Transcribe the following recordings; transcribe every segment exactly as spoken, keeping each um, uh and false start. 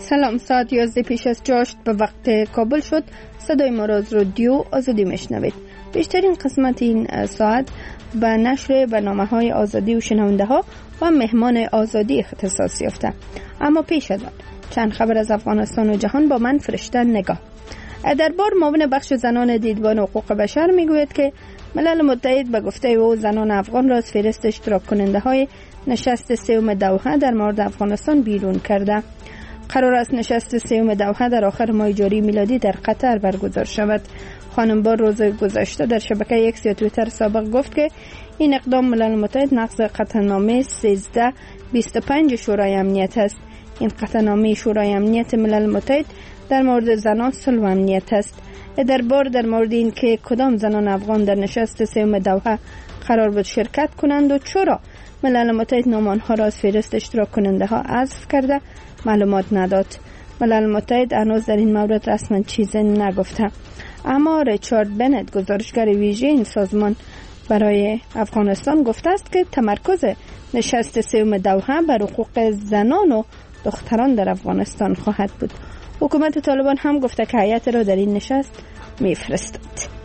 سلام، ساعت یازده پیش از جاشت به وقت کابل شد. صدای ما را از رادیو آزادی میشنوید. بیشترین قسمت این ساعت به نشر برنامه های آزادی و شنونده ها و مهمان آزادی اختصاص یافته. اما پیش از آن چند خبر از افغانستان و جهان با من فرشته نگاه. دربار معاون بخش زنان دیدبان حقوق بشر میگوید که ملل متحد به گفته او زنان افغان را از فهرست اشتراک کننده های نشست سوم دوحه در مورد افغانستان بیرون کرده. قرار است نشست سوم دوحه در آخر ماه جاری میلادی در قطر برگزار شود. خانم بار روز گذشته در شبکه ایکس یا توییتر سابق گفت که این اقدام ملل متحد نقض قطعنامه سیزده بیست و پنج شورای امنیت است. این قطعنامه شورای امنیت ملل متحد در مورد زنان، صلح و امنیت است. دربار در مورد این که کدام زنان افغان در نشست سوم دوحه قرار بود شرکت کنند و چرا ملل متحد نام آنها را از فهرست اشتراک کننده ها حذف کرده معلومات نداد. ملل متحد هنوز در این مورد رسما چیزی نگفته. اما ریچارد بنت، گزارشگر ویژه این سازمان برای افغانستان، گفته است که تمرکز نشست سوم دوحه بر حقوق زنان و دختران در افغانستان خواهد بود. حکومت طالبان هم گفته که هیئت را در این نشست میفرستد.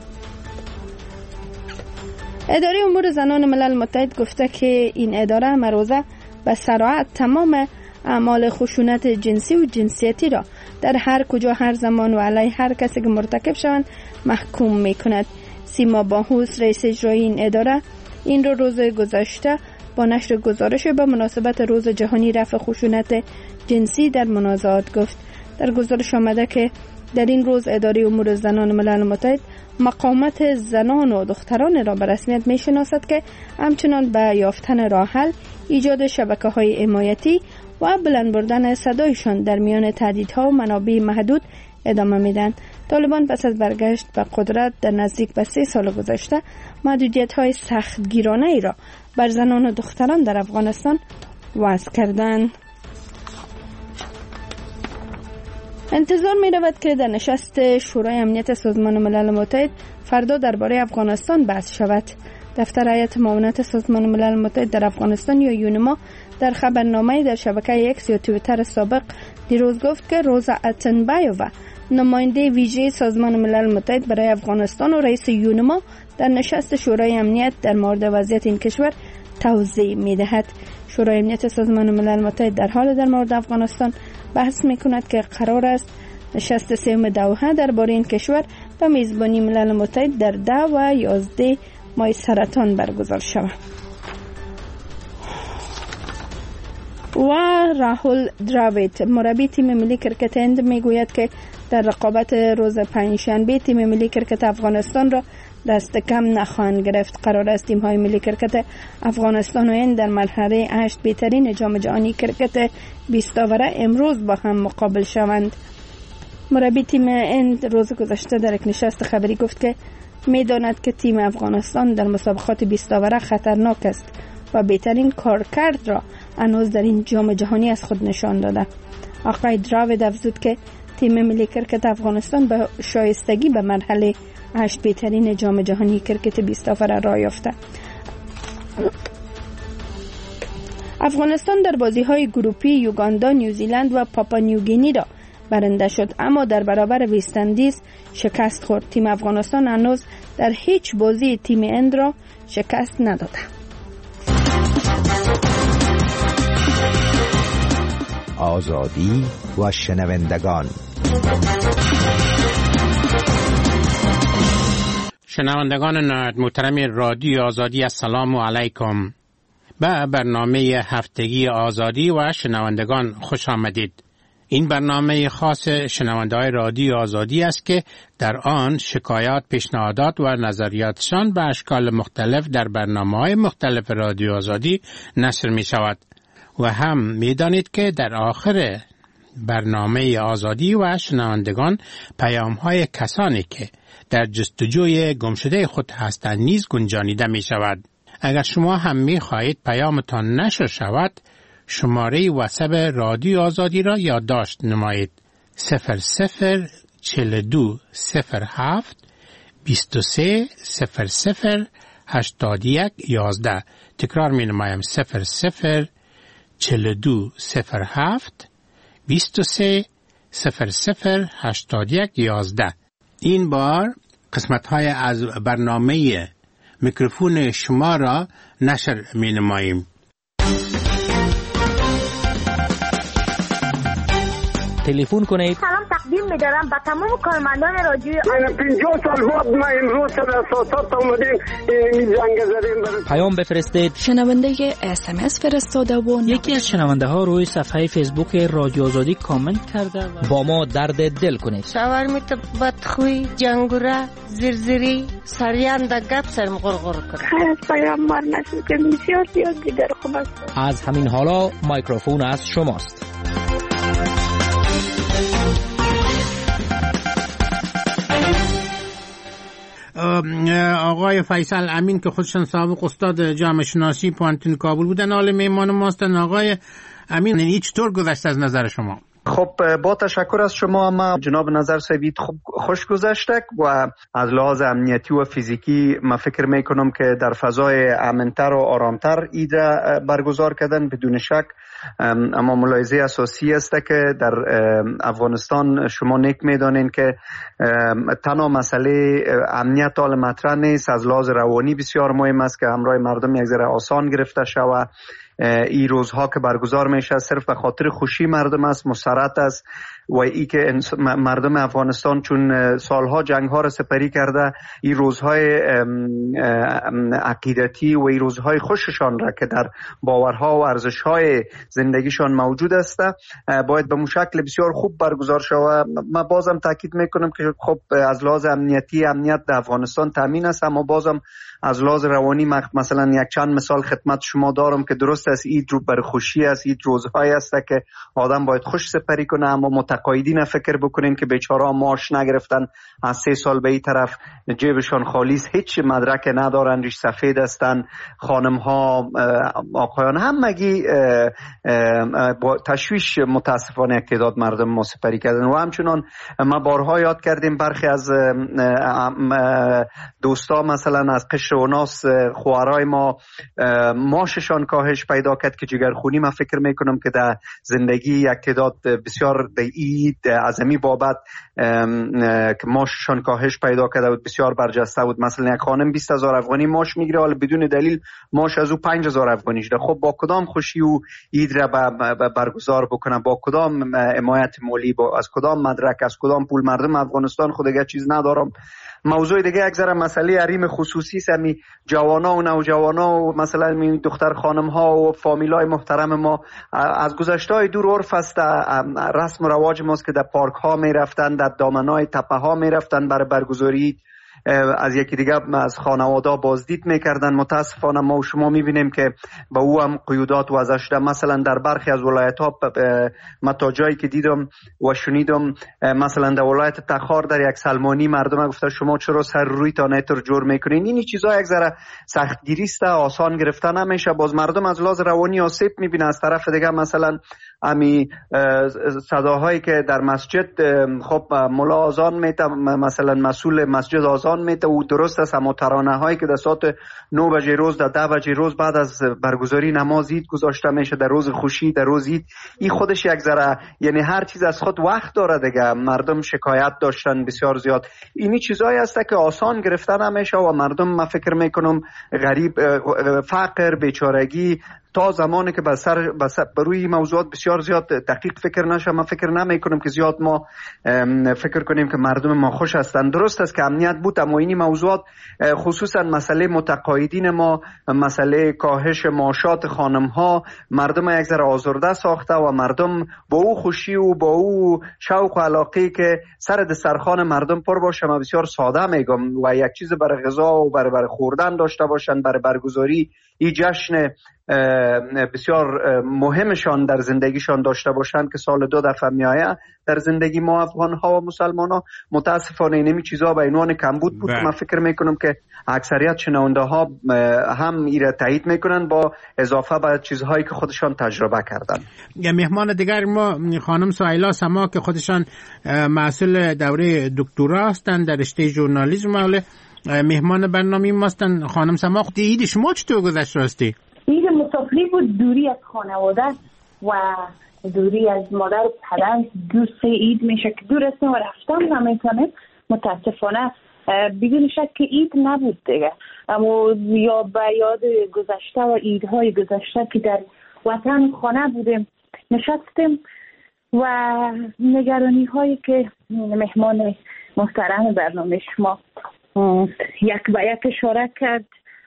اداره امور زنان ملل متحد گفته که این اداره مروزه به سراحت تمام اعمال خشونت جنسی و جنسیتی را در هر کجا هر زمان و علیه هر کسی که مرتکب شوند محکوم می کند. سیما باهوس، رئیس اجرایی این اداره، این رو روز گذشته با نشر گزارش به مناسبت روز جهانی رفع خشونت جنسی در منازعات گفت. در گزارش آمده که در این روز اداره امور زنان ملل متحد مقامات زنان و دختران را به رسمیت می شناسد که همچنان به یافتن راه حل، ایجاد شبکه‌های حمایتی و بلند بردن صدایشان در میان تهدیدها و منابع محدود ادامه میدن. طالبان پس از برگشت به قدرت در نزدیک به سه سال گذشته محدودیت‌های سختگیرانه ای را بر زنان و دختران در افغانستان وضع کردند. انتظار می رود که در نشست شورای امنیت سازمان ملل متحد فردا درباره افغانستان بحث شود. دفتر هیئت معاونت سازمان ملل متحد در افغانستان یا یونما در خبرنامه در شبکه ایکس یا توییتر سابق دیروز گفت که روزا اتنبایووا، نماینده ویژه سازمان ملل متحد برای افغانستان و رئیس یونما، در نشست شورای امنیت در مورد وضعیت این کشور توضیح می دهد. شورای امنیت سازمان ملل متحد در حال در مورد افغانستان بحث می کند که قرار است نشست سوم دوحه درباره این کشور به میزبانی ملل متحد در ده و یازده ماه سرطان برگزار شود. و راهول دراوید، مربی تیم ملی کرکت هند، می گوید که در رقابت روز پنجشنبه تیم ملی کرکت افغانستان را دست کم نخواهند گرفت. قرار است تیم های ملی کرکت افغانستان و هند در مرحله هشت بهترین جام جهانی کرکت بیست آوره امروز با هم مقابل شوند. مربی تیم هند روز گذشته در یک نشست خبری گفت که می‌داند که تیم افغانستان در مسابقات بیست آوره خطرناک است و بهترین کارکرد را هنوز در این جام جهانی از خود نشان داده. آقای دراوید افزود که تیم ملی کرکت افغانستان به شایستگی به مرحله هشت بهترین جام جهانی کرکت بیست آوره راه یافته. افغانستان در بازی‌های گروپی یوگاندا، نیوزیلند و پاپا نیوگینی را برنده شد، اما در برابر وست‌اندیز شکست خورد. تیم افغانستان هنوز در هیچ بازی تیم هند را شکست نداده. آزادی و شنوندگان. شنوندگان محترم رادیو آزادی، السلام علیکم. به برنامه هفتگی آزادی و شنوندگان خوش آمدید. این برنامه خاص شنونده‌های رادیو آزادی است که در آن شکایات، پیشنهادات و نظریاتشان به اشکال مختلف در برنامه‌های مختلف رادیو آزادی نشر می شود. و هم می دانید که در آخر برنامه آزادی و شنوندگان پیام‌های کسانی که در جستجوی گمشده خود هستند نیز گنجانیده می شود. اگر شما هم می خواهید پیامتان نشر شود، شماره واتساپ رادیو آزادی را یادداشت نمایید: صفر صفر چهل دو صفر هفت بیست و سه صفر صفر هشتاد و یک یازده. تکرار می نمایم: صفر صفر چهل دو صفر هفت بیست و سه صفر صفر هشتاد یک یازده. این بار قسمت های از برنامه میکروفون شما را نشر می نماییم. تلفن کنید. سلام تقدیم می‌دارم به تمام کارمندان رادیو. من پنجاه سال بعد ما امروز در اساسات اومدیم این زنگ زدیم. پیام بفرستید. شنونده اس ام اس فرستاده و یکی از شنونده ها روی صفحه فیسبوک رادیو آزادی کامنت کرده و با ما درد دل کنید. شاورمیت بدخوی، جنگوره، زرزری، سریان دا گپ سرم غرغر کنه. خیلی از پیام مار نشد که بسیار زیاد دیگر خوب است. از همین حالا میکروفون از شماست. آقای فیصل امین که خودشان سابق استاد جامعه شناسی پوانتون کابل بودن، حال میهمان ماستن. آقای امین، این چطور گذشت از نظر شما؟ خب با تشکر از شما، ما جناب نظر صاحبی خوب خوش گذشته و از لحاظ امنیتی و فیزیکی ما فکر میکنم که در فضای امنتر و آرامتر اید برگزار کردن بدون شک. اما ملاحظه اساسی است که در افغانستان شما نیک میدانین که تنها مسئله امنیت حال مطرح نیست، از لحاظ روانی بسیار مهم است که همراه مردم یک ذره آسان گرفته شود. این روزها که برگزار میشه صرف به خاطر خوشی مردم است، مسرت است و ای که مردم افغانستان چون سالها جنگ ها را سپری کرده، این روزهای عقیدتی و این روزهای خوششان را که در باورها و ارزشهای زندگیشان موجود است باید به شکل بسیار خوب برگزار شود. من بازم تاکید میکنم که خب از لحاظ امنیتی امنیت در افغانستان تامین است، اما بازم از لحاظ روانی مثلا یک چند مثال خدمت شما دارم که درست است عید رو بر خوشی است، عید روزهای است که آدم باید خوش سپری کنه، اما متقاعدین فکر بکنین که بیچاره‌ها معاش نگرفتن، از سه سال به این طرف جیبشان خالی است، هیچ مدرک ندارن، ریش سفید هستن، خانم‌ها آقایان همگی با تشویش متاسفانه یک تعداد مردم ما سپری کردن. و همچنان ما بارها یاد کردیم برخی از دوستا مثلا از قشر و ناس خوارای ما ماششان کاهش پیدا کرد که جگرخونی من فکر میکنم که در زندگی یک تعداد بسیار در عید عظمی بابت که ماششان کاهش پیدا کرده بود بسیار برجسته بود. مثلا یک خانم بیست هزار افغانی ماش میگیره، حالا بدون دلیل ماش از او پنج هزار افغانی شده. خب با کدام خوشی او عید را برگزار بکنه، با کدام حمایت مالی، با از کدام مدرک، از کدام پول؟ مردم افغانستان خود دیگه چیز ندارم. موضوع دیگه یک ذره مسئله حریم خصوصی است، می جوانا و نوجوانا و مثلا می دختر خانم ها و فامیلای محترم ما از گذشته دور عرف است، رسم و رواج ماست که در پارک ها می رفتن، در دامنای تپه ها می رفتن برای برگزاری، از یکی دیگه از خانواده بازدید میکردن. متاسفانه ما و شما میبینیم که با او هم قیودات وضع شده. مثلا در برخی از ولایت ها من تا جایی که دیدم و شنیدم، مثلا در ولایت تخار در یک سلمانی مردم گفته شما چرا سر روی تا نیتر جور میکنین؟ این چیزا یک ذره سختگیری است، آسان گرفتن نمیشه. باز مردم از لحاظ روانی آسیب میبینه. از طرف دیگه مثلا امی صداهایی که در مسجد خب ملا آذان میته، مثلا مسئول مسجد آذان میته و درست است، اما ترانه هایی که در ساعت نه بجه روز در ده بجه روز بعد از برگزاری نماز عید گذاشته میشه در روز خوشی، در روز عید، این خودش یک ذره یعنی هر چیز از خود وقت داره دیگه. مردم شکایت داشتن بسیار زیاد. اینی چیزایی است که آسان گرفتن نمیشه و مردم من فکر میکنم غریب، فقر، بیچارگی تا زمانی که بر سر بر روی موضوعات بسیار زیاد دقیق فکر نشه، من فکر نمی کنم که زیاد ما فکر کنیم که مردم ما خوش هستند. درست است که امنیت بود، اما این موضوعات خصوصا مسئله متقاعدین ما، مسئله کاهش معاشات خانم ها، مردم یک ذره آزرده ساخته و مردم با او خوشی و با او شوق و علاقه که سر دسترخوان مردم پر باشه. من بسیار ساده میگم و یک چیز برای غذا و برای برای خوردن داشته باشن، برای برگزاری این جشن بسیار مهمشان در زندگیشان داشته باشند که سال دو دفعه میآید در زندگی ما افغان ها و مسلمان ها. متاسفانه اینمی چیزها به عنوان کمبود بود. من فکر میکنم که اکثریت شنونده ها هم ایره تایید میکنن با اضافه به چیزهایی که خودشان تجربه کردن. یا مهمان دیگر ما خانم سهیلا سما که خودشان مسئول دوره دکترا هستند در رشته ژورنالیسم، حالا مهمان برنامه ما هستند. خانم سما، عید شما چطور گذشت راستی؟ عید مسافری بود، دوری از خانواده و دوری از مادر و پدر دو سه عید میشه که دور هستیم و رفتم نمیتونیم. متاسفانه بدون شک که عید نبود دیگه، اما یا به یاد گذشته و عیدهای گذشته که در وطن خانه بودیم نشستیم و نگرانی هایی که مهمان محترم برنامه شما یک به یک اشاره کرد،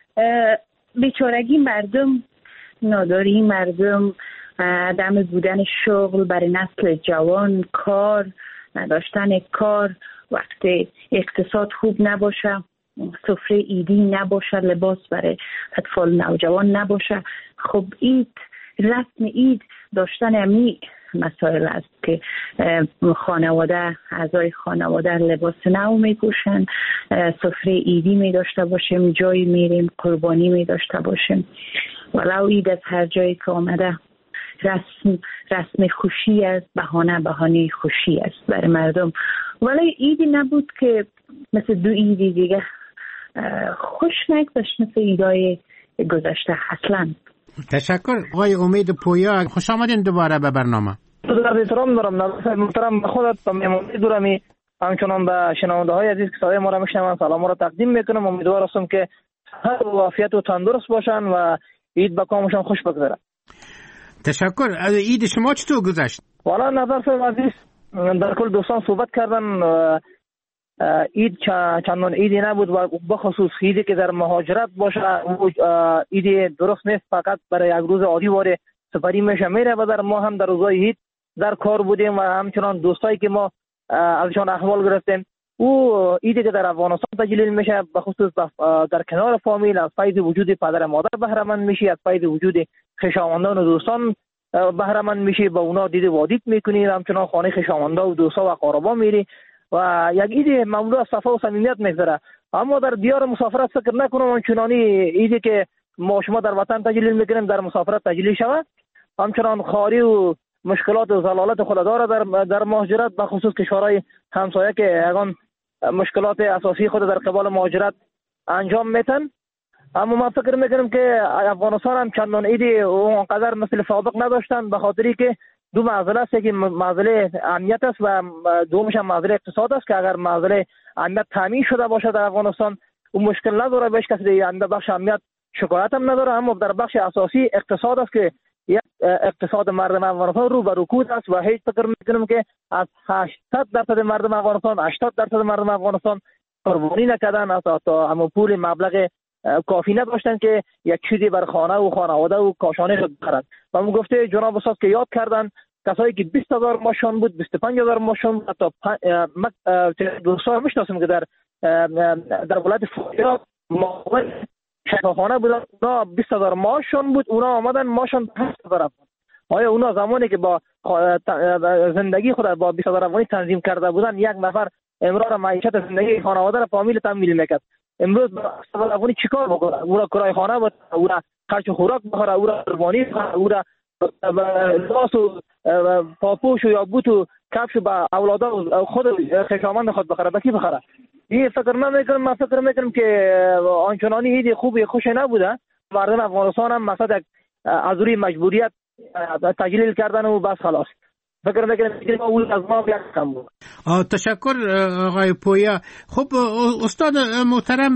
بیچارگی مردم، ناداری مردم، عدم بودن شغل برای نسل جوان، کار نداشتن کار، وقتی اقتصاد خوب نباشه، سفره عیدی نباشه، لباس برای اطفال نوجوان نباشه. خب عید، رسم عید داشتن امی مسائل است که خانواده، اعضای خانواده لباس نو می پوشن، سفره عیدی می داشته باشیم، جایی میریم قربانی می داشته باشیم. ولو عید از هر جایی که آمده رسم رسم خوشی است، بهانه بهانه خوشی است برای مردم، ولی عیدی نبود که مثل دو عیدی دیگه خوش نگذشت مثل عیدای گذشته اصلا. تشکر آقای امید پویا، خوش آمدین دوباره به برنامه. در احترام دارم نظر محترم به خودت و مهمانی دورمی، همچنان به شنونده های عزیز که صدای ما را میشنوند سلام را تقدیم میکنم. امیدوار هستم که هر و عافیت و تندرست باشن و عید به کامشان خوش بگذره. تشکر. از عید شما چطور گذشت؟ والا نظر صاحب عزیز، در کل دوستان صحبت کردن، عید چندان عیدی نبود و بخصوص عیدی که در مهاجرت باشه عید درست نیست، فقط برای یک روز عادی واره سپری میشه میره و در ما هم در روزهای عید در کار بودیم و همچنان دوستایی که ما ازشان احوال گرفتیم. او عیدی که در افغانستان تجلیل میشه بخصوص در کنار فامیل، از فیض وجود پدر مادر بهره مند میشی، از فیض وجود خویشاوندان و دوستان بهره مند میشی، با اونا دید و دید میکنی، همچنان خانه خویشاوندا و دوستا و اقاربا میری و یک عید مملو از صفا و صمیمیت میگذره. اما در دیار مسافرت فکر نکنم چنانی عیدی که ما شما در وطن تجلیل میکنیم در مسافرت تجلیل شود. همچنان خاری و مشکلات و ضلالت خود داره در در مهاجرت، به خصوص کشورهای همسایه که اگان مشکلات اساسی خود در قبال مهاجرت انجام میتن. اما من فکر میکنم که افغانستان هم چندان عیدی اونقدر مثل سابق نداشتن، به خاطری که دو معضله است، که معضله امنیت است و دومش هم معضله اقتصاد است که اگر معضله امنیت تامین شده باشه در افغانستان اون مشکل نداره، بهش کسی دیگه در بخش امنیت شکایت هم نداره. اما در بخش اساسی اقتصاد است که یک اقتصاد مردم افغانستان رو به رکود است و هیچ فکر میکنم که از هشتاد درصد مردم افغانستان هشتاد درصد مردم افغانستان قربانی نکردن، از تا هم پول مبلغ کافی نداشتن که یک چیزی بر خانه و خانواده و کاشانه خود بخرند. و من گفته جناب استاد که یاد کردن کسایی که بیست هزار ماشون بود، بیست و پنج هزار ماشون بود، حتی دوستان میشناسم که در در ولایت فاریاب معاون شفاخانه بودن، اونا بیست هزار ماشون بود، اونا آمدن ماشون هشت هزار. آیا اونا زمانی که با زندگی خود با بیست هزار افغانی تنظیم کرده بودن، یک نفر امرار معیشت زندگی خانواده را فامیل تامین میکرد، امروز با بیست هزار افغانی چیکار بکنه؟ او را کرای خانه بده، او را خرج خوراک بخوره، او را قربانی بخوره، او را لباس و پاپوش و یا بوت و کفش با اولاده و خود خویشاوند خود بخره، با کی بخره؟ این فکر نمیکنم. من فکر میکنم که آنچنانی عید خوبی خوش نبوده. مردم افغانستان هم مقصد از روی مجبوریت تجلیل کردن و بس خلاص. فکر میکنم که اول از ما یک کم بود. تشکر آقای پویا. خب استاد محترم،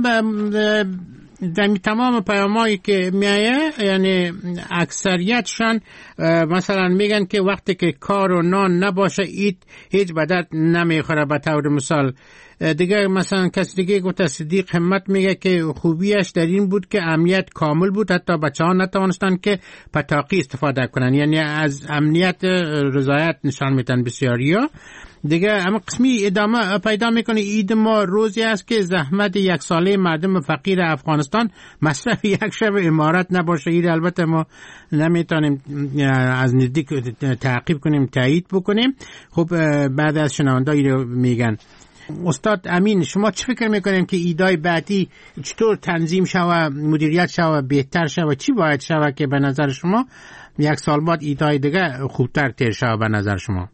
در تمام پیامایی که میایه یعنی اکثریتشان مثلا میگن که وقتی که کار و نان نباشه عید هیچ به درد نمیخوره. به طور مثال دیگه مثلا کسی دیگه گفت صدیق همت میگه که خوبیش در این بود که امنیت کامل بود، حتی بچه ها نتوانستن که پتاقی استفاده کنن، یعنی از امنیت رضایت نشان میتن بسیاریا دیگه. اما قسمی ادامه پیدا میکنه عید ما روزی است که زحمت یک ساله مردم فقیر افغانستان مصرف یک شب امارت نباشه. عید البته ما نمیتونیم از نزدیک تعقیب کنیم، تایید بکنیم. خب بعد از شنوندهایی رو میگن. استاد امین، شما چه فکر میکنیم که ایدای بعدی چطور تنظیم شوه، مدیریت شوه، بهتر شوه؟ چی باید شوه که به نظر شما یک سال بعد ایدای دیگه خوبتر تیر شوه به نظر شما؟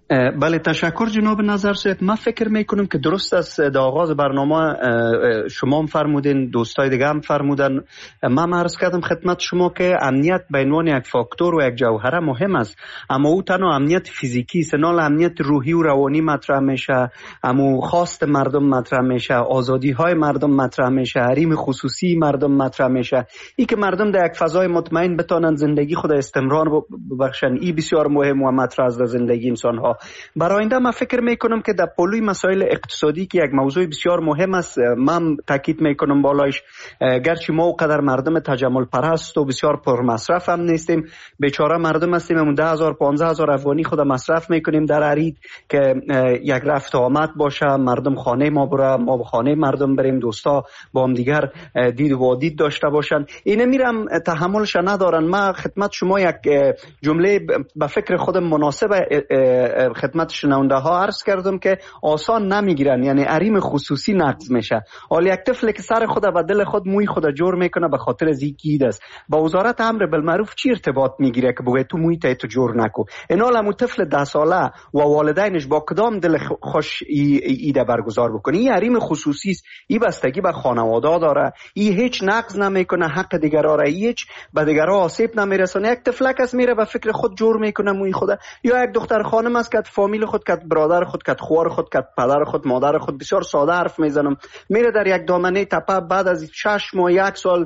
بله تشکر جناب نظر صاحب. من فکر میکنم که درست است در آغاز برنامه شما هم فرمودین، دوستای دیگه هم فرمودن. من عرض کردم خدمت شما که امنیت به عنوان یک فاکتور و یک جوهره مهم است، اما او تنها امنیت فیزیکی است، نه امنیت روحی و روانی مطرح میشه، اما خواست مردم مطرح میشه، آزادی های مردم مطرح میشه، حریم خصوصی مردم مطرح میشه. این که مردم در یک فضای مطمئن بتونن زندگی خود استمرار ببخشن، این بسیار مهم و مطرح است در زندگی انسان ها. برای آینده من فکر میکنم که در پلوی مسائل اقتصادی که یک موضوع بسیار مهم است، من تاکید میکنم بالایش، گرچه ما اونقدر مردم تجمل پرست و بسیار پر مصرف هم نیستیم، بیچاره مردم هستیم، همون ده هزار پانزده هزار افغانی خود مصرف میکنیم در عرید که یک رفت آمد باشه، مردم خانه ما بره، ما به خانه مردم بریم، دوستا با هم دیگر دید و دید داشته باشن. اینه میرم تحملش ندارن. من خدمت شما یک جمله به فکر خودم مناسب خدمت شنونده ها عرض کردم که آسان نمیگیرن، یعنی حریم خصوصی نقض میشه. حالا یک طفل که سر خود و دل خود موی خود جور میکنه به خاطر از این گید است، با وزارت امر بالمعروف چی ارتباط میگیره که بگه تو موی تو جور نکو؟ اینا لمو طفل ده ساله و والدینش با کدام دل خوش ایده برگزار بکنه؟ این حریم خصوصی است، این بستگی به خانواده داره، این هیچ نقض نمیکنه حق دیگرا را، هیچ به دیگرا آسیب نمیرسونه. یک طفلک است میره به فکر خود جور میکنه موی خود، یا یک دختر خانم است که فامیل خود، که برادر خود، که خوار خود، که پدر خود، مادر خود، بسیار ساده حرف میزنم، میره در یک دامنه تپه، بعد از شش ماه یک سال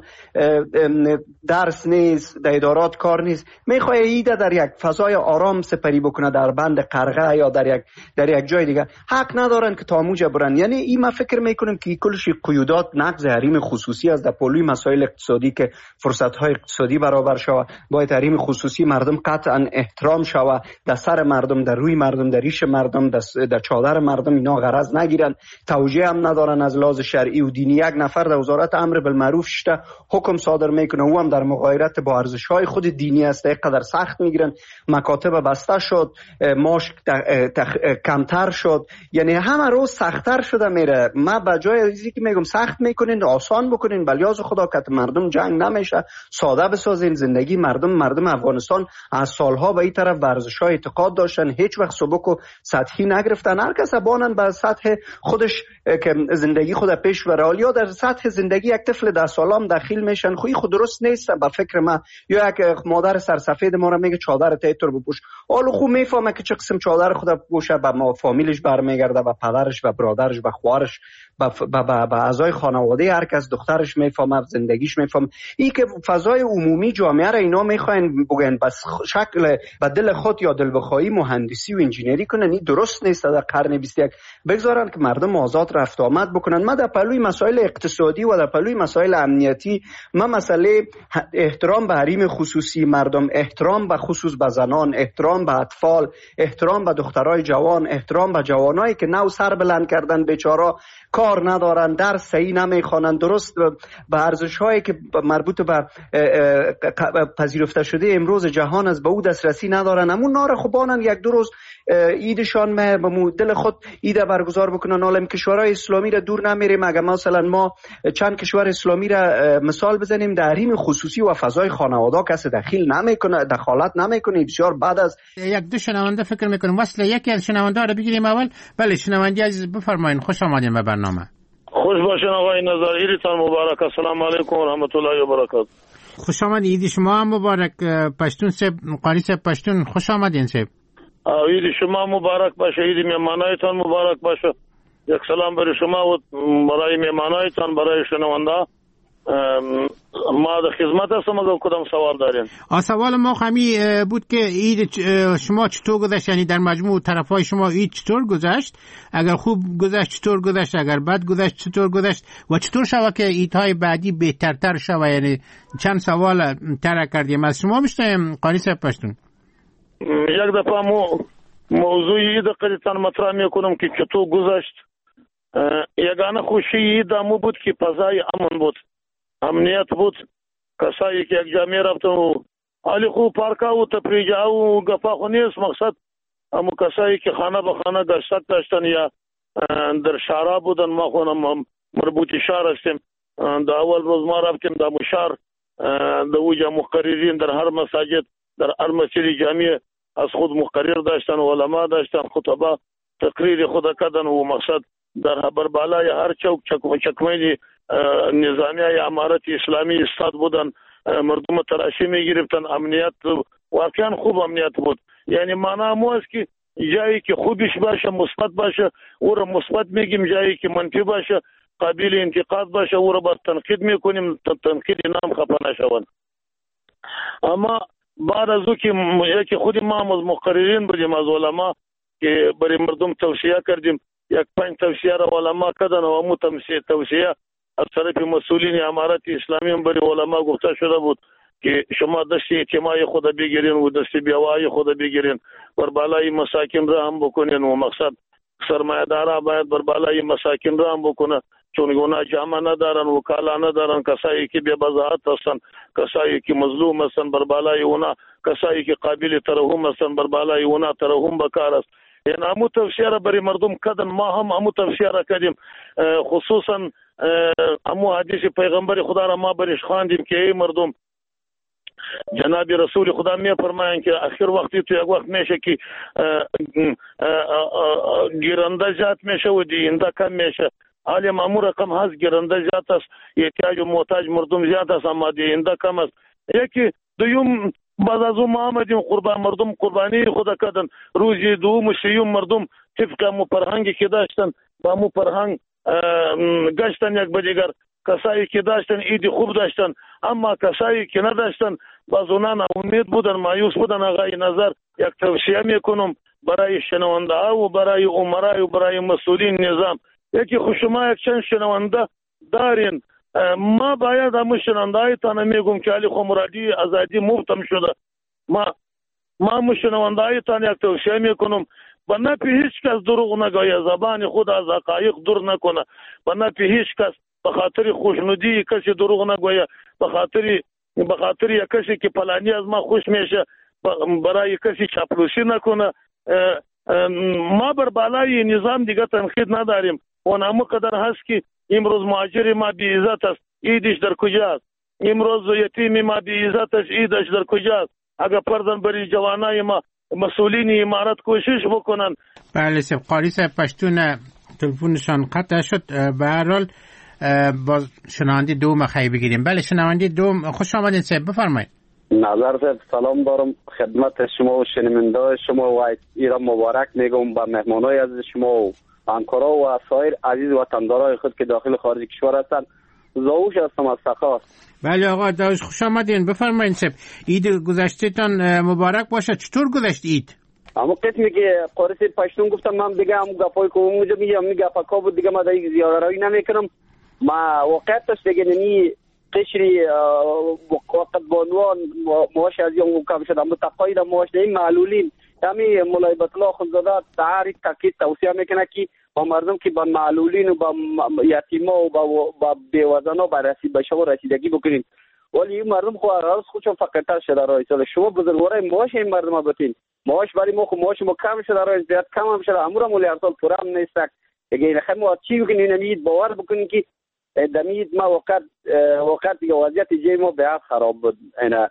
درس نیست، در ادارات کار نیست، میخواد ایده در یک فضای آرام سپری بکنه، در بند قرغه یا در یک در یک جای دیگه. حق ندارن که تاموجه برن. یعنی این ما فکر میکنم که کلش قیودات نقض حریم خصوصی از در پلوی مسائل اقتصادی که فرصت های اقتصادی برابر شوه، باید حریم خصوصی مردم قطعا احترام شوه، در سر مردم، در روی مردم، در ریش مردم، در چادر مردم اینا غرض نگیرن. توجیه هم ندارن از لحاظ شرعی و دینی. یک نفر در وزارت امر بالمعروف شته حکم صادر میکنه، او هم در مغایرت با ارزش های خود دینی است، اینقدر سخت میگیرن، مکاتب بسته شد، معاش کمتر شد، یعنی همه روز سختتر شده میره. ما به جای ازی که میگم سخت میکنین، آسان بکنین، بلیاز خدا که مردم جنگ نمیشه، ساده بسازین زندگی مردم. مردم افغانستان از سالها به این طرف ورزش های اعتقاد داشتن، هیچ وقت سبک و سطحی نگرفتن، هر کس بانن به سطح خودش که زندگی خود پیش بره. یا در سطح زندگی یک طفل ده سالم داخل میشن، خوی خود درست نیست به فکر من. یا یک مادر سرسفید ما رو میگه چادر تیتر بپوش، حالا خوب میفهمه که چه قسم چادر خود بپوشه، به ما فامیلش برمیگرده، به پدرش، به برادرش، به خواهرش، به به اعضای خانواده هر کس، دخترش میفهمه، زندگیش میفهمه. این که فضای عمومی جامعه را اینا میخواین بگن بس شکل به دل خود یا دل بخواهی مهندسی و انجینری کنن، این درست نیست. در قرن بیست و یک بگذارن که مردم آزاد رفت آمد بکنن. ما در پلوی مسائل اقتصادی و در پلوی مسائل امنیتی، ما مسئله احترام به حریم خصوصی مردم، احترام به خصوص به زنان، احترام به اطفال، احترام به دخترای جوان، احترام به جوانایی که نو سر بلند کردن، بیچارا کار ندارن، درس صحیح نمیخوانن، درست به ارزش‌هایی که مربوط به پذیرفته شده امروز جهان از به او دسترسی ندارن. همون نار خوبانن یک دو روز ایدشان به دل خود ایده برگزار بکنن. عالم کشورهای اسلامی را دور نمیریم، اگر مثلا ما چند کشور اسلامی را مثال بزنیم، در حریم خصوصی و فضای خانواده کسی دخیل نمیکنه، دخالت نمیکنه. بسیار بعد از یک دو شنونده فکر میکنم وصل یکی از شنونده رو بگیریم اول. بله شنونده عزیز بفرمایید، خوش آمدید به برنامه. خوش باشین آقای نظر، عیدتان مبارک. السلام علیکم و رحمت الله و برکاته. خوش آمدید، عید شما هم مبارک. پشتون سه قاری سه پشتون خوش آمدین سه. عید شما مبارک باشه، عید مهمانایتان مبارک باشه. یک سلام برای شما و برای مهمانایتان، برای شنونده. ما در خدمت هستم. اگر کدام سوال دارین؟ آ سوال ما همی بود که عید شما چطور گذشت، یعنی در مجموع طرفای شما عید چطور گذشت؟ اگر خوب گذشت چطور گذشت، اگر بد گذشت چطور گذشت، و چطور شوه که عیدهای بعدی بهترتر شوه؟ یعنی چند سوال طرح کردیم از شما. میشتیم قاری صاحب پشتون یک دفعه مو موضوع عید قدرتان مطرح میکنم که چطور گذشت. یگانه خوشی عید امو بود که فضای امن بود، امنیت بود. کسایی که یک جامعه رفتن و حالی خوب پارکا و تفریجه و گفا خو نیست مقصد، اما کسایی که خانه به خانه گشتک داشتن یا در شهرها بودن. ما خونم مربوطی شهر هستیم. در اول روز ما رفتیم در مشار، در اوجا مقررین در هر مساجد، در هر مسجد جامعه از خود مقرر داشتن، علما داشتن، خطبا تقریر خود کردن و مقصد در بر بالای هر چوک چکمه نظامی یا امارت اسلامی استاد بودن، مردم تراشی می گرفتن. امنیت واقعا خوب امنیت بود. یعنی معنا مو است که جایی که خوبش باشه مثبت باشه او را مثبت میگیم، جایی که منفی باشه قابل انتقاد باشه او را با تنقید میکنیم، تنقید نام خفه نشوند. اما بعد از او که یکی خود ما از مقررین بودیم از علما که برای مردم توصیه کردیم، یک پنج توصیه را علما کردن و امو توصیه از طرف مسئولین امارت اسلامی برای علما گفته شده بود که شما دست اجتماعی خود بگیرین و دست بیوایی خود بگیرین، بر بالای مساکین را هم بکنین و مقصد سرمایه‌دارا باید بر بالای مساکین را هم بکنه، چون گناه جامعه ندارن، وکالا ندارن، کسایی که بی بضاعت هستن، کسایی که مظلوم هستن بر بالای اونا، کسایی که قابل ترحم هستن بر بالای اونا ترحم بکار است. یعنی امو توصیه را برای مردم کردن، ما هم امو توصیه را کردیم. خصوصا امو حدیث پیغمبر خدا را ما برش خواندیم که ای مردم، جناب رسول خدا می فرمایند که آخر وقتی تو یک وقت میشه که گیرنده زیاد میشه و دینده کم میشه. حالی مامور رقم هست، گیرنده زیاد است، احتیاج و محتاج مردم زیاد است، اما دینده کم است. یکی دویم بعد از اون ما آمدیم قربان مردم قربانی خدا کردن، روزی دوم و سیوم مردم طبق مو فرهنگی که داشتن با مو فرهنگ گشتن یک به دیگر. کسایی که داشتن ایدی خوب داشتن، اما کسایی که نداشتن باز اونا ناامید بودن، مایوس بودن. آقای نظر یک توصیه میکنم برای شنونده ها و برای عمرای و برای مسئولین نظام، یکی خود شما یک چند شنونده دارین، ما باید همون شنونده های تانه میگم که علی خمرادی ازادی مفتم شده، ما ما همون شنونده های تانه یک توصیه میکنم به نفع هیچ کس دروغ نگویه، زبان خود از حقایق دور نکنه، به نفع هیچ کس به خاطر خوشنودی کسی دروغ نگویه، به خاطر به خاطر یک کسی که پلانی از ما خوش میشه برای کسی چاپلوسی نکنه. ما بر بالای نظام دیگه تنقید نداریم و نامو قدر هست که امروز مهاجر ما بی عزت است، ایدش در کجاست؟ امروز یتیم ما بی عزت است، ایدش در کجاست؟ اگر پردن بری جوانای ما مسئولین امارت کوشش بکنن. بله سب قاری صاحب پشتون تلفنشان قطع شد. به هر حال باز شنونده دوم خیلی بگیریم. بله شنونده دوم، خوش آمدین صاحب، بفرمایید. نظر صاحب سلام دارم خدمت شما و شنونده شما و ایران مبارک میگم به مهمانای عزیز شما و همکارا و سایر عزیز وطندارای خود که داخل خارج کشور هستند. زاوش هستم از سخاوت. بله آقا داوش خوش آمدین، بفرمایید صاحب. عید گذشتهتان مبارک باشه. چطور گذشت عید؟ اما قسمی که قاری صاحب پشتون گفتم من دیگه هم گپای که اونجا میگم می گپا بود دیگه ما دیگه زیاده روی نمیکنم. ما واقعیتش دیگه نمی قشری وقت بانوان مواش از یوم کم شد، اما تقاید مواش این معلولین همی مولای بطلا خودزاده تعریف تاکید توصیه میکنه که با مردم که با معلولین و با یتیما و با بیوزنا بررسی بشه و رسیدگی بکنین، ولی این مردم خو راست خودشون فقیرتر شده رای سال شما بزرگوارای مواش این مردم بتین مواش برای ما خو مواش ما کم شده رای زیاد کم هم شده، امور مولی ارسال پورا هم نیستک دیگه. این خیلی ما چی بکنین نمید باور بکنین که دمید ما وقت وقت دیگه وضعیت جای ما به خراب بود. اینا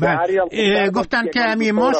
گفتن که امی ماش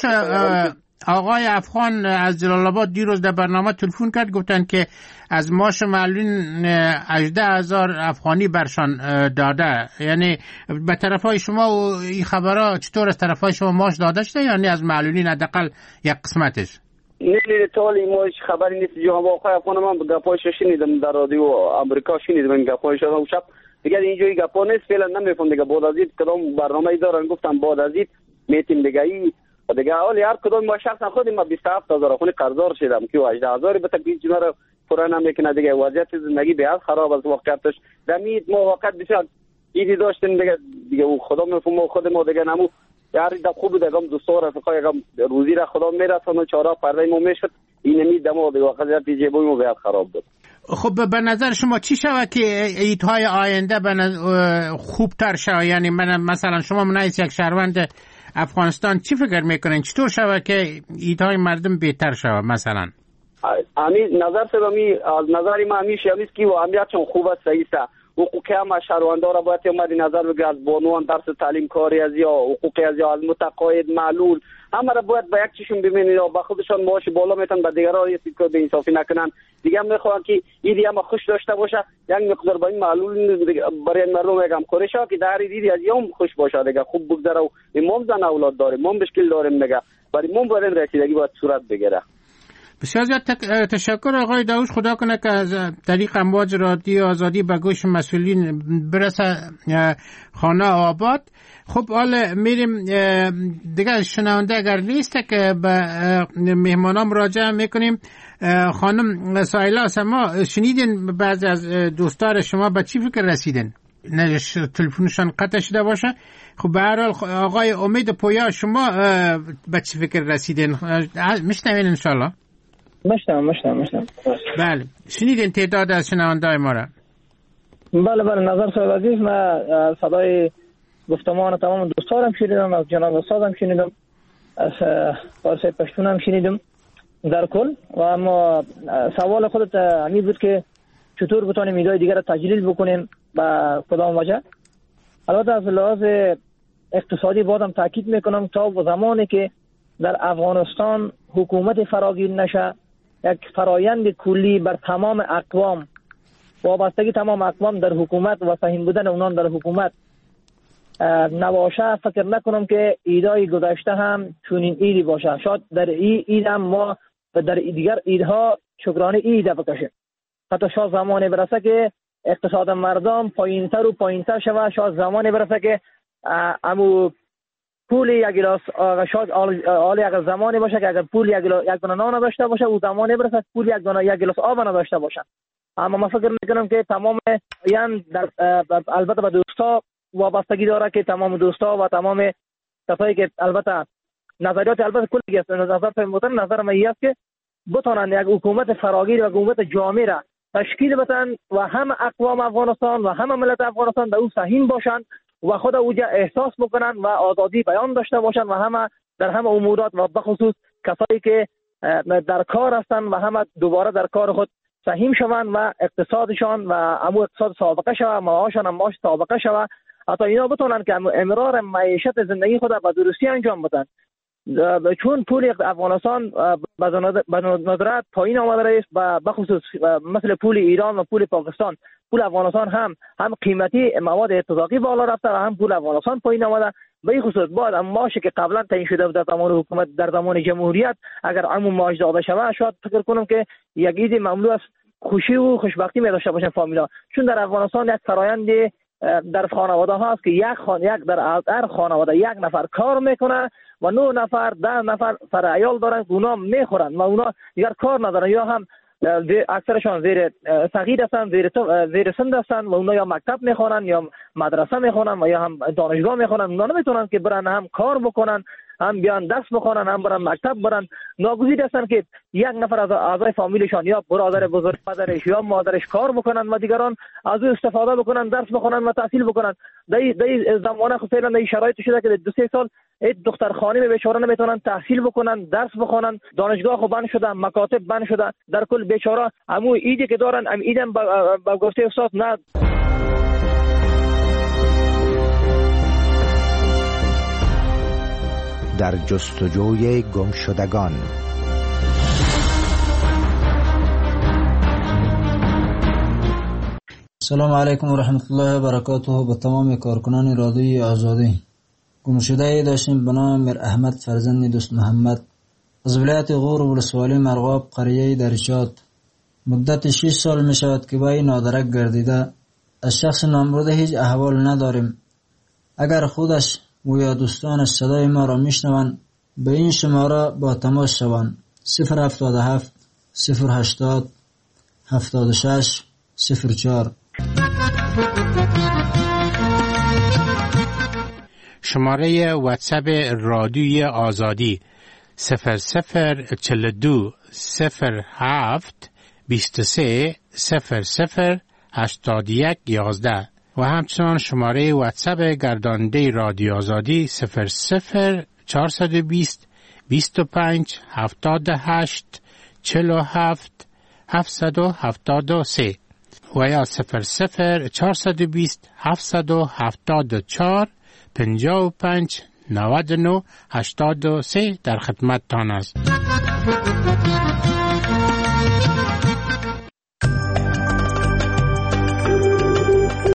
آقای افغان از جلال آباد دیروز در برنامه تلفن کرد، گفتن که از ماش معلولین هجده هزار افغانی برشان داده. یعنی به طرفای شما و این خبرها چطور از طرفای شما ماش داده شده یعنی از معلولین حداقل یک قسمتش؟ نه نه طولی ماش خبری نیست. جو واقعا افغان من گپاش شنیدم در رادیو آمریکا شنیدم این گپاش رو شب دیگه اینجوری گپا نیست فعلا نمیفهم دیگه. بعد از این کدام برنامه‌ای دارن گفتم بعد از این میتیم دیگه ای دیگه اولی هر کدوم ما شخصا خودم ما بیست و هفت هزار خونی قرضدار شدم که هجده هزار به تکلیف جنا رو پورا نمیکنه دیگه. وضعیت زندگی به خراب از واقعیتش دمید ما وقت بسیار ایدی داشتیم دیگه دیگه خدا میفهمه خود ما دیگه نمو یار دا خوب دیگه هم دوست و رفقای هم روزی را خدا میرسونه چهار پرده ما میشد این امید دمو دیگه وضعیت جیبوی ما به خراب بود. خب به نظر شما چی شود که ایدهای آینده به خوبتر شود؟ یعنی من مثلا شما منایس یک شهروند افغانستان چی فکر میکنین چطور شود که ایدهای مردم بهتر شود؟ مثلا امی نظر سر امی از نظری ما همیشه همیست که و امیت چون خوب است صحیح است حقوق همه شهروندان را باید مد نظر بگیرد، از بانوان درس تعلیم کاری از یا حقوقی از یا از متقاعد معلول همه را باید به یک چشم ببینید یا به خودشان معاش بالا میتن به دیگران یه سیکو به انصافی نکنن. دیگه هم میخوان که ایدی هم خوش داشته باشه، یک مقدار با این معلول برای مردم یکم کارش که در ایدی از یوم خوش باشه دیگه خوب بگذره و امام زن اولاد داره ما مشکل داریم دیگه ولی ما باید رسیدگی باید صورت بگیره. بسیار زیاد تشکر آقای داوش، خدا کنه که از طریق امواج رادیو آزادی به گوش مسئولین برسه خانه آباد. خب حالا میریم دیگه شنونده اگر نیست که به مهمانان مراجعه میکنیم. خانم سایلا سما شنیدین بعضی از دوستان شما به چی فکر رسیدن؟ نه تلفنشان قطع شده باشه. خب به هر حال آقای امید پویا شما به چی فکر رسیدین؟ میشنوین انشالله؟ مشتم مشتم مشتم بله شنیدین تعداد از شنونده‌های ما را؟ بله بله نظر صاحب عزیز، من صدای گفتمان تمام دوستانم شنیدم، از جناب استادم شنیدم، از فارسی پشتون هم شنیدم در کل. و اما سوال خودت همین بود که چطور بتونیم ایدای دیگر را تجلیل بکنیم با کدام وجه. البته از لحاظ اقتصادی بازم تاکید میکنم تا زمانی که در افغانستان حکومت فراگیر نشه، یک فرایند کلی بر تمام اقوام، وابستگی تمام اقوام در حکومت و سهیم بودن اونان در حکومت نباشه، فکر نکنم که ایدای گذشته هم چونین ایدی باشه. شاید در ای اید هم ما در دیگر ایدها شکرانه ایده بکشیم. حتی شاید زمانی برسه که اقتصاد مردم پایینتر و پایینتر شوه، شاید زمانی برسه که امو پول یک گلاس شاید آل یک زمانی باشه که اگر پول یک گلاس یک دانه نان داشته باشه و زمانی برسه پول یک دانه یک گلاس آب نداشته باشه. اما من فکر میکنم که تمام یان البته به دوستا وابستگی داره که تمام دوستا و تمام کسایی که البته نظریات البته کلی است، نظر فهمتن نظر من است که بتونن یک حکومت فراگیر و حکومت جامع را تشکیل بدن و هم اقوام افغانستان و هم ملت افغانستان در او سهیم باشند و خود اوجا احساس بکنن و آزادی بیان داشته باشن و همه در همه امورات و بخصوص کسایی که در کار هستن و همه دوباره در کار خود سهیم شوند و اقتصادشان و امو اقتصاد سابقه شوه، معاششان هم معاش سابقه شوه، حتی اینا بتونن که امرار معیشت زندگی خود به درستی انجام بدن. چون پول افغانستان به ندرت پایین آمده است و بخصوص مثل پول ایران و پول پاکستان، پول افغانستان هم هم قیمتی مواد اتفاقی بالا رفته و هم پول افغانستان پایین آمده. به این خصوص بعد اما معاشی که قبلا تعیین شده بود در زمان حکومت در زمان جمهوریت اگر عموم معاش داده شود، شاید فکر کنم که یک عید مملو از خوشی و خوشبختی می داشته باشن فامیلا. چون در افغانستان یک فرآیند در خانواده ها است که یک خان یک در هر خانواده یک نفر کار میکنه و نه نفر ده نفر سر عیال دارن که اونا میخورن و اونا دیگر کار ندارن، یا هم اکثرشان زیر صغیر هستن، زیر زیر سن هستن و اونا یا مکتب میخوانن یا مدرسه میخوانن و یا هم دانشگاه میخوانن. اونا نمیتونن که برن هم کار بکنن، هم بیان درس بخونن، هم برن مکتب برن. ناگزیر هستن که یک نفر از اعضای فامیلشان یا برادر بزرگ پدرش یا مادرش کار بکنن و دیگران از او استفاده بکنن، درس بخونن و تحصیل بکنن. در این زمانه خب فعلا این شرایط شده که دو سه سال این دختر خانم بیچاره نمیتونن تحصیل بکنن، درس بخونن، دانشگاه خو بند شده، مکاتب بند شده. در کل بیچاره همو ایدی که دارن ام ایدم با گفته استاد نه. در جستجوی گمشدگان. سلام علیکم و رحمت الله و برکاته. به تمام کارکنان رادیوی آزادی. گمشده داشتیم به نام میر احمد فرزند دوست محمد از ولایت غور و ولسوالی مرغاب قریه درشات. مدت شش سال می شود که با این نادرک گردیده. از شخص نامبرده هیچ احوال نداریم. اگر خودش و یا دوستانش صدای ما را میشنوند به این شماره با تماس شوند: صفر هفتاد و هفت صفر هشتاد هفتاد و شش صفر چهار. شماره واتساپ رادیوی آزادی صفر صفر چهل و دو صفر هفت بیست و سه صفر صفر هشتاد و یک یازده و همچنان شماره واتساپ گرداننده رادیو آزادی صفر صفر چهارصد و بیست بیست و پنج هفتاد و هشت چهل و هفت هفتصد و هفتاد و سه. و یا صفر صفر چهارصد و بیست هفتصد و هفتاد و چهار پنجاه و پنج نود و نه هشتاد و سه در خدمت تان است.